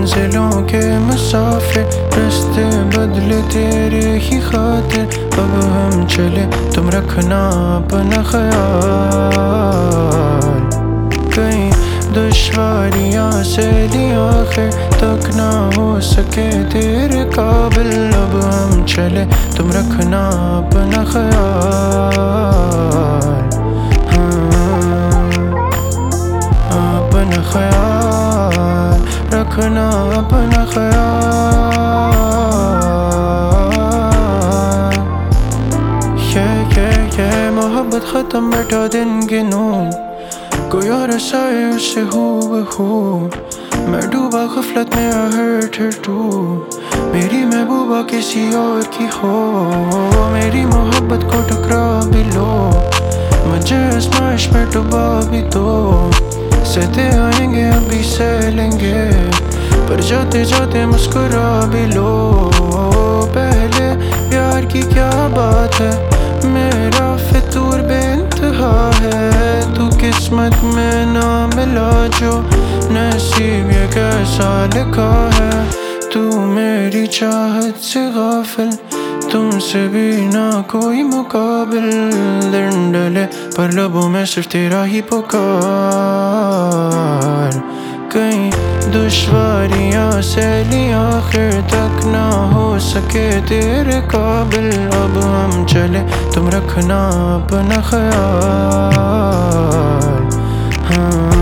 मंजिलों के मुसाफिर, रास्ते बदले तेरे ही खातिर। अब हम चले तुम रखना अपना ख्याल। कई दुश्वारियां से ली आखिर तक ना हो सके तेरे काबिल। अब हम चले तुम रखना अपना ख्याल। अपना ख्याल रखना, अपना ख्याल। ये मोहब्बत ख़त्म, बैठा दिन गिनो, कोई और आए उससे हो मैं डूबा गफलत में, I hurt her too। मेरी महबूबा किसी और की हो, मेरी मोहब्बत को टकरा भी लो, मुझे आज़माइश में डुबा भी दो। सहते आएंगे अभी सह लेंगे, पर जाते जाते मुस्कुरा भी लो। पहले प्यार की क्या बात है, मेरा फितूर बेइंतहा है। तू किस्मत में ना मिला जो नसीब ये कैसा लिखा है। तू मेरी चाहत से गाफिल, तुमसे भी ना कोई मुकाबिल। दिन डले पर लबों में सिर्फ तेरा ही पुकार। कई दुश्वारियां से ली आखिर तक ना हो सके तेरे काबिल। अब हम चले तुम रखना अपना ख्याल।